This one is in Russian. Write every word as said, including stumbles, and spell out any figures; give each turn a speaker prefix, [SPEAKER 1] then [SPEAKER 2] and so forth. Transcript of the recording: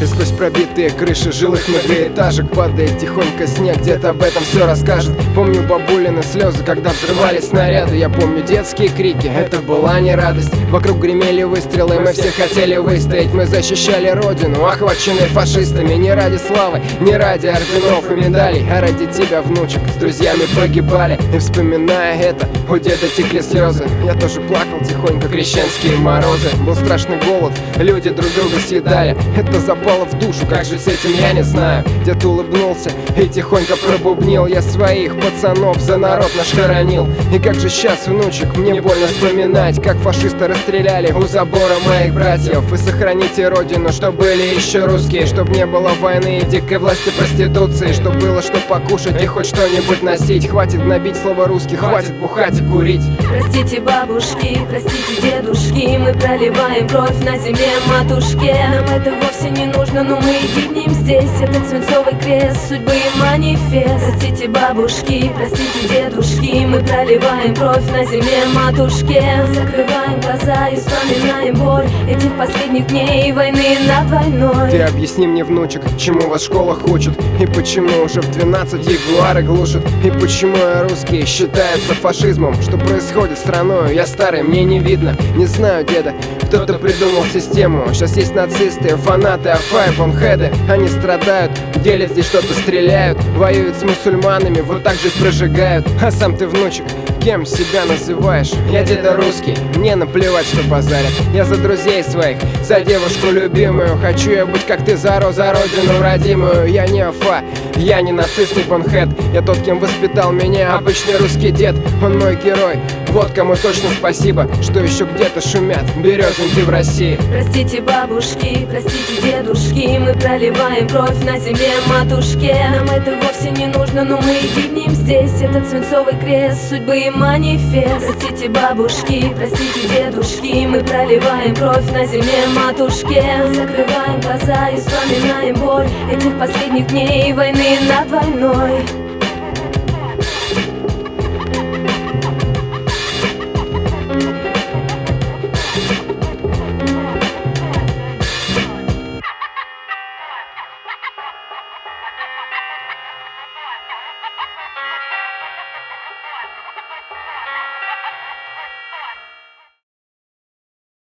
[SPEAKER 1] И сквозь пробитые крыши жилых многоэтажек падает тихонько снег, где-то об этом все расскажет. Помню бабулины слезы, когда взрывались снаряды. Я помню детские крики, это была не радость. Вокруг гремели выстрелы, мы все хотели выстоять. Мы защищали родину, охваченные фашистами. Не ради славы, не ради орденов и медалей, а ради тебя, внучек, с друзьями погибали. И вспоминая это, у деда текли слезы. Я тоже плакал тихонько, крещенские морозы. Был страшный голод, люди друг друга съедали. Это запало в душу, как жить с этим я не знаю. Дед улыбнулся и тихонько пробубнил: я своих пацанов за народ наш хоронил. И как же сейчас, внучек, мне больно вспоминать, как фашисты расстреляли у забора моих братьев. И сохраните родину, чтоб были еще русские, чтоб не было войны и дикой власти проституции, чтоб было что покушать и хоть что-нибудь носить. Хватит гнобить слово русский, хватит бухать и курить.
[SPEAKER 2] Простите, бабушки, простите, дедушки, мы проливаем кровь на земле матушке. Нам это вовсе не нужно, но мы гибнем здесь. Этот свинцовый крест судьбы и манифест. Простите, бабушки, простите, дедушки, мы проливаем кровь на земле матушке. Закрываем глаза и вспоминаем боль этих последних дней войны над войной.
[SPEAKER 1] Ты объясни мне, внучек, чему вас школа хочет, и почему уже в двенадцать ягуары глушат, и почему русские считаются фашизмом. Что происходит с страной, я старый, мне не видно. Не знаю, деда, кто-то придумал систему. Сейчас есть нацисты, фанаты, афа и бонхеды. Они страдают, делят здесь что-то, стреляют, воюют с мусульманами, вот так жизнь прожигают. А сам ты, внучек, кем себя называешь? Я деда русский, мне наплевать, что базарят. Я за друзей своих, за девушку любимую. Хочу я быть как ты, за, за родину родимую. Я не афа, я не нацист, не бонхед. Я тот, кем воспитал меня обычный русский дед. Он мой герой, вот кому точно спасибо, что еще где-то шумят березоньки в России.
[SPEAKER 2] Простите, бабушки, простите, дедушки, мы проливаем кровь на земле матушке. Нам это вовсе не нужно, но мы гибнем здесь. Этот свинцовый крест судьбы и манифест. Простите, бабушки, простите, дедушки, мы проливаем кровь на земле матушке. Закрываем глаза и вспоминаем боль этих последних дней войны над войной.